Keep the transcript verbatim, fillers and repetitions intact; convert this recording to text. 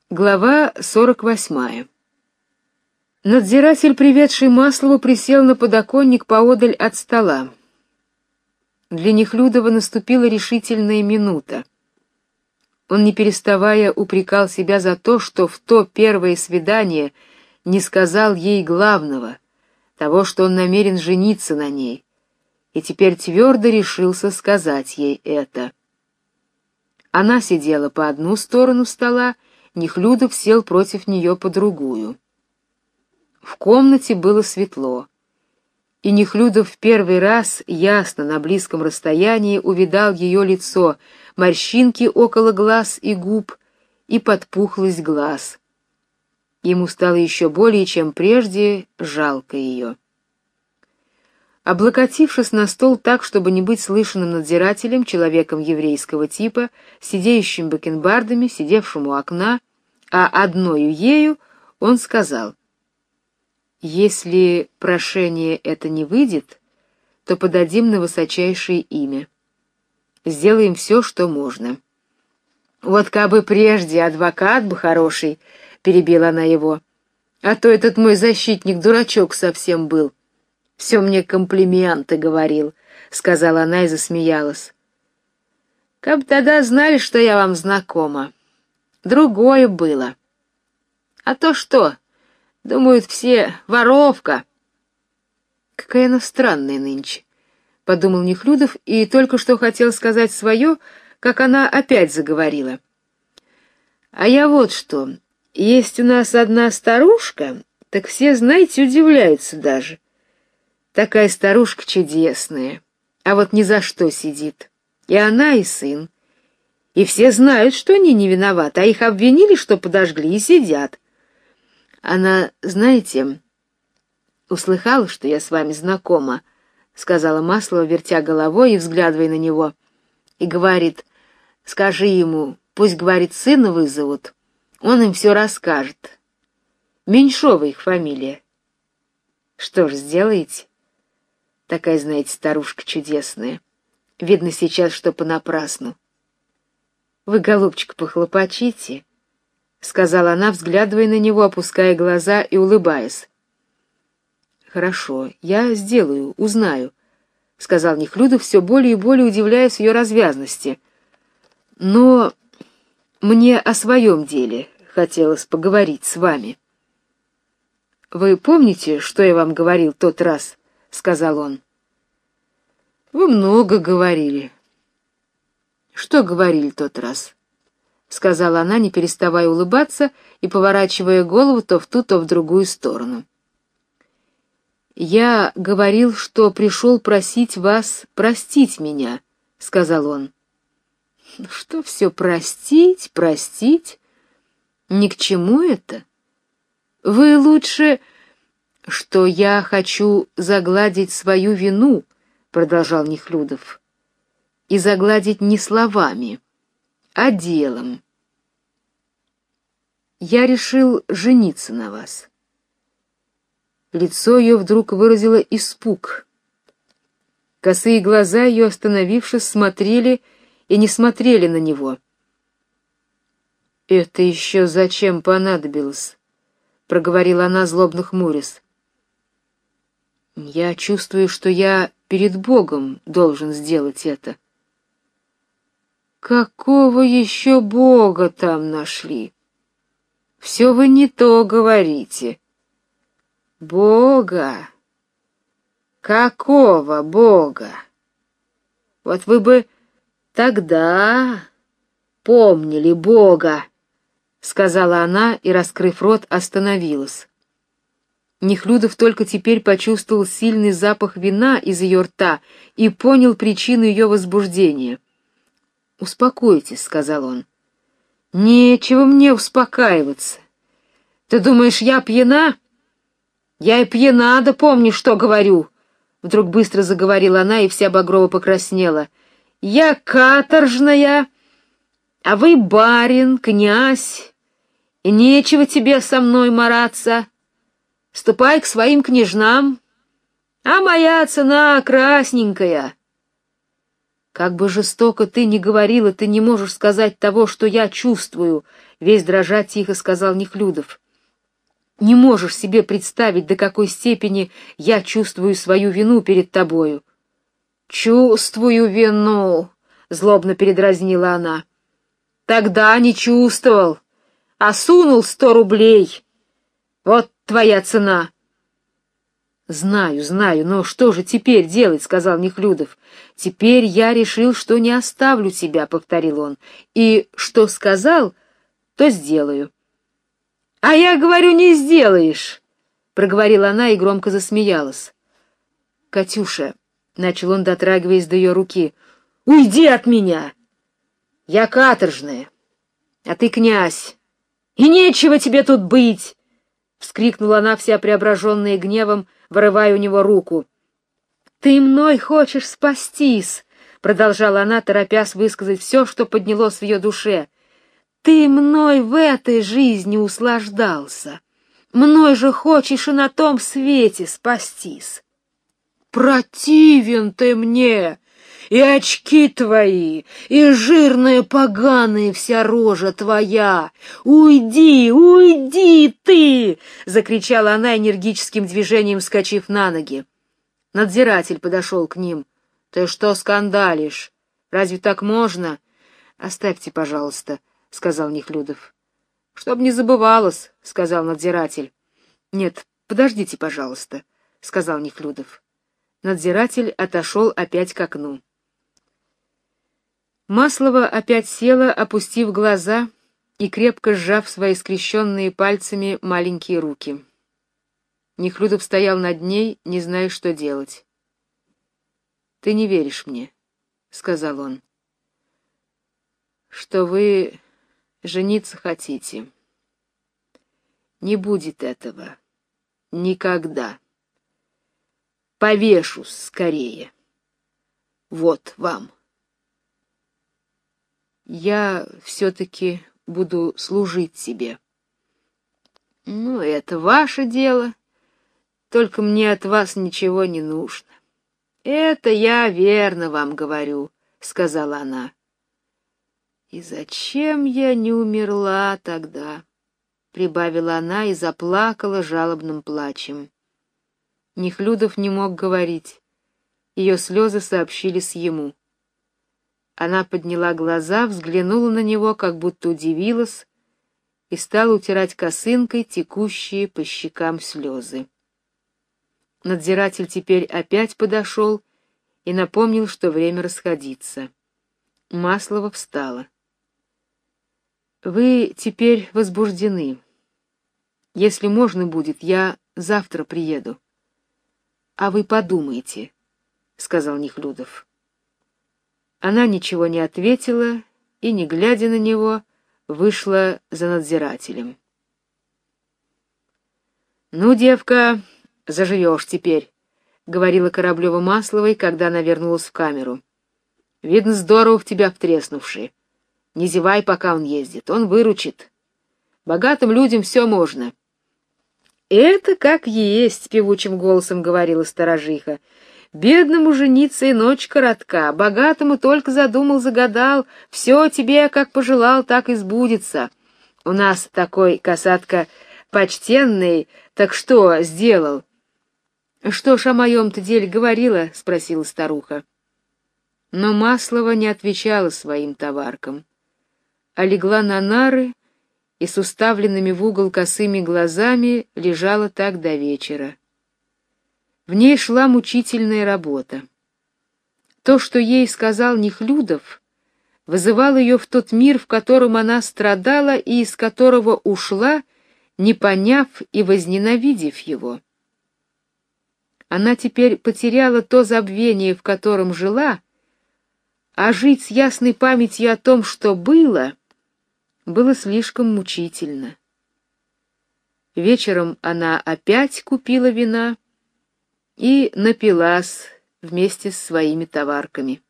Глава сорок восьмая. Надзиратель, приведший Маслову, присел на подоконник поодаль от стола. Для Нехлюдова наступила решительная минута. Он, не переставая, упрекал себя за то, что в то первое свидание не сказал ей главного, того, что он намерен жениться на ней, и теперь твердо решился сказать ей это. Она сидела по одну сторону стола, Нехлюдов сел против нее по другую. В комнате было светло, и Нехлюдов в первый раз ясно на близком расстоянии увидал ее лицо, морщинки около глаз и губ и подпухлость глаз. Ему стало еще более, чем прежде, жалко ее. Облокотившись на стол так, чтобы не быть слышанным надзирателем, человеком еврейского типа, сидеющим бакенбардами, сидевшим у окна, а одною ею, он сказал: «Если прошение это не выйдет, то подадим на высочайшее имя. Сделаем все, что можно». «Вот кабы прежде адвокат бы хороший», — перебила она его, — «а то этот мой защитник дурачок совсем был. Все мне комплименты говорил», — сказала она и засмеялась. «Каб тогда знали, что я вам знакома, другое было. А то что, думают все, воровка». «Какая она странная нынче», — подумал Нехлюдов и только что хотел сказать свое, как она опять заговорила. «А я вот что, есть у нас одна старушка, так все, знаете, удивляются даже. Такая старушка чудесная, а вот ни за что сидит. И она, и сын. И все знают, что они не виноваты, а их обвинили, что подожгли, и сидят. Она, знаете, услыхала, что я с вами знакома», — сказала Маслова, вертя головой и взглядывая на него, и говорит: «Скажи ему, пусть, говорит, сына вызовут, он им все расскажет. Меньшова их фамилия». «Что ж, сделаете? Такая, знаете, старушка чудесная. Видно сейчас, что понапрасну». «Вы, голубчик, похлопочите», — сказала она, взглядывая на него, опуская глаза и улыбаясь. «Хорошо, я сделаю, узнаю», — сказал Нехлюдов, все более и более удивляясь ее развязности. «Но мне о своем деле хотелось поговорить с вами». «Вы помните, что я вам говорил тот раз?» — сказал он. «Вы много говорили». «Что говорили тот раз?» — сказала она, не переставая улыбаться и поворачивая голову то в ту, то в другую сторону. «Я говорил, что пришел просить вас простить меня», — сказал он. «Что все простить, простить? Ни к чему это? Вы лучше...» «Что я хочу загладить свою вину», — продолжал Нехлюдов, — «и загладить не словами, а делом. Я решил жениться на вас». Лицо ее вдруг выразило испуг. Косые глаза ее, остановившись, смотрели и не смотрели на него. «Это еще зачем понадобилось?» — проговорила она, злобно хмурясь. «Я чувствую, что я перед Богом должен сделать это». «Какого еще Бога там нашли? Все вы не то говорите». «Бога? Какого Бога? Вот вы бы тогда помнили Бога», — сказала она и, раскрыв рот, остановилась. Нехлюдов только теперь почувствовал сильный запах вина из ее рта и понял причину ее возбуждения. «Успокойтесь», — сказал он. «Нечего мне успокаиваться. Ты думаешь, я пьяна? Я и пьяна, да помни, что говорю». Вдруг быстро заговорила она, и вся багрово покраснела. «Я каторжная, а вы барин, князь, и нечего тебе со мной мараться. Ступай к своим княжнам, а моя цена красненькая». «Как бы жестоко ты ни говорила, ты не можешь сказать того, что я чувствую», весь дрожа тихо сказал Нехлюдов. Не можешь себе представить, до какой степени я чувствую свою вину перед тобою. Чувствую вину, злобно передразнила она. Тогда не чувствовал, а сунул сто рублей. Вот твоя цена. Знаю, знаю, но что же теперь делать, сказал Нехлюдов. Теперь я решил, что не оставлю тебя, повторил он. И что сказал, то сделаю. А я говорю, не сделаешь, проговорила она и громко засмеялась. Катюша, начал он, дотрагиваясь до ее руки, уйди от меня. Я каторжная, а ты князь, и нечего тебе тут быть, вскрикнула она, вся преображенная гневом, вырывая у него руку. Ты мной хочешь спастись, продолжала она, торопясь высказать все, что поднялось в ее душе. Ты мной в этой жизни услаждался, мной же хочешь и на том свете спастись. Противен ты мне, и очки твои, и жирная поганая вся рожа твоя. Уйди, уйди ты, закричала она энергическим движением, вскочив на ноги. Надзиратель подошел к ним. Ты что скандалишь? Разве так можно? Оставьте, пожалуйста, сказал Нехлюдов. Чтоб не забывалось, сказал надзиратель. Нет, подождите, пожалуйста, сказал Нехлюдов. Надзиратель отошел опять к окну. Маслова опять села, опустив глаза и крепко сжав свои скрещенные пальцами маленькие руки. Нехлюдов стоял над ней, не зная, что делать. Ты не веришь мне, сказал он. Что вы жениться хотите. Не будет этого. Никогда. Повешусь скорее. Вот вам. Я все-таки буду служить тебе. Ну, это ваше дело. Только мне от вас ничего не нужно. Это я верно вам говорю, сказала она. И зачем я не умерла тогда? Прибавила она и заплакала жалобным плачем. Нехлюдов не мог говорить. Ее слезы сообщились ему. Она подняла глаза, взглянула на него, как будто удивилась, и стала утирать косынкой текущие по щекам слезы. Надзиратель теперь опять подошел и напомнил, что время расходиться. Маслова встала. Вы теперь возбуждены. Если можно будет, я завтра приеду. А вы подумайте, сказал Нехлюдов. Она ничего не ответила и, не глядя на него, вышла за надзирателем. Ну, девка, заживешь теперь, говорила Кораблёва-Масловой, когда она вернулась в камеру. Видно, здорово в тебя втреснувший. Не зевай, пока он ездит, он выручит. Богатым людям все можно. Это как есть, певучим голосом говорила сторожиха. Бедному жениться и ночь коротка, богатому только задумал, загадал, все тебе как пожелал, так и сбудется. У нас такой касатка почтенный, так что сделал? Что ж о моем-то деле говорила, спросила старуха. Но Маслова не отвечала своим товаркам, а легла на нары и с уставленными в угол косыми глазами лежала так до вечера. В ней шла мучительная работа. То, что ей сказал Нехлюдов, вызывало ее в тот мир, в котором она страдала и из которого ушла, не поняв и возненавидев его. Она теперь потеряла то забвение, в котором жила, а жить с ясной памятью о том, что было, было слишком мучительно. Вечером она опять купила вина и напилась вместе с своими товарками.